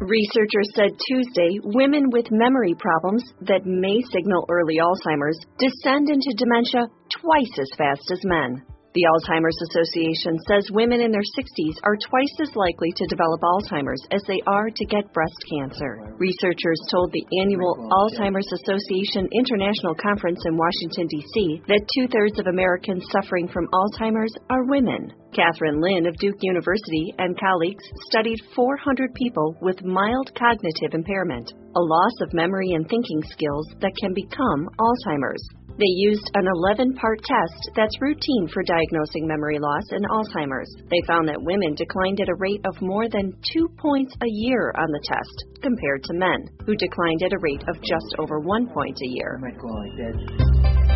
Researchers said Tuesday women with memory problems that may signal early Alzheimer's descend into dementia twice as fast as men. The Alzheimer's Association says women in their 60s are twice as likely to develop Alzheimer's as they are to get breast cancer. Researchers told the annual Alzheimer's Association International Conference in Washington, D.C., that 2/3 of Americans suffering from Alzheimer's are women. Catherine Lin of Duke University and colleagues studied 400 people with mild cognitive impairment, a loss of memory and thinking skills that can become Alzheimer's. They used an 11-part test that's routine for diagnosing memory loss and Alzheimer's. They found that women declined at a rate of more than 2 points a year on the test, compared to men, who declined at a rate of just over 1 point a year.